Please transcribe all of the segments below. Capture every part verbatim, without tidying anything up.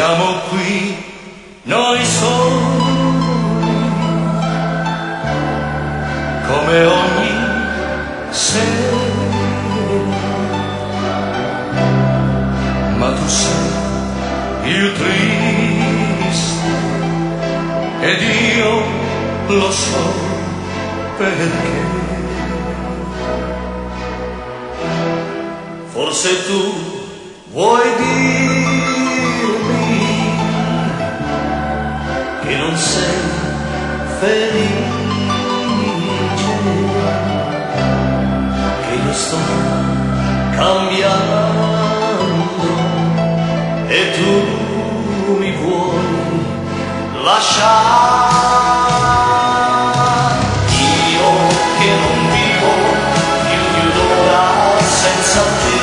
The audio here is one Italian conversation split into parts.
siamo qui noi soli, come ogni sera, ma tu sei più triste ed io lo so perché. Forse tu vuoi dirmi che non sei felice, che io sto cambiando e tu mi vuoi lasciare. Io che non vivo più di un'ora senza te,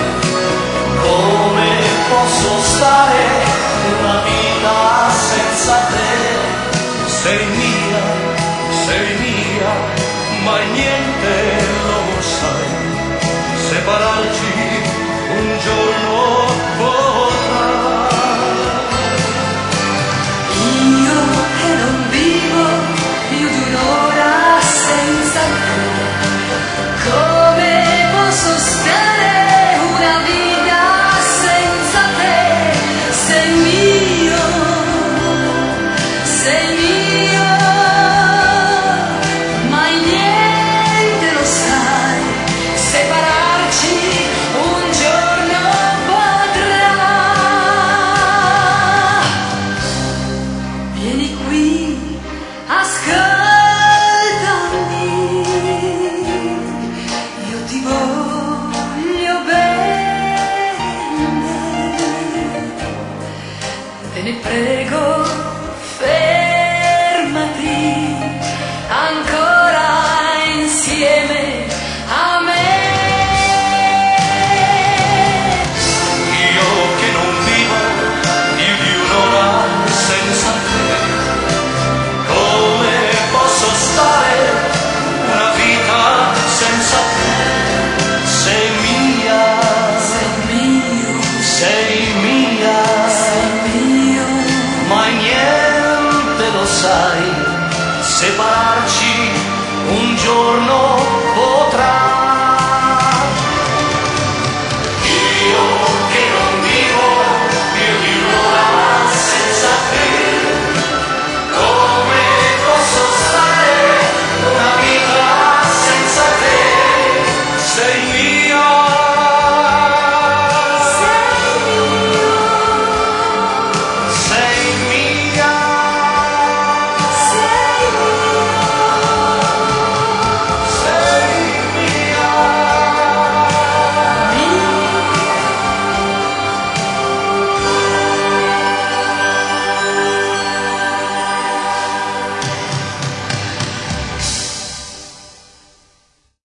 come posso stare una vita senza te? Sei mia, sei mia, ma niente lo sai, separarci un giorno potrà. Io che non vivo più di un'ora senza te, come posso stare una vita senza te? Sei mio, sei mio, mai niente lo sai, separarci un giorno potrà. Vieni qui, ascoltami, io ti voglio bene, te ne prego, fermati ancora insieme.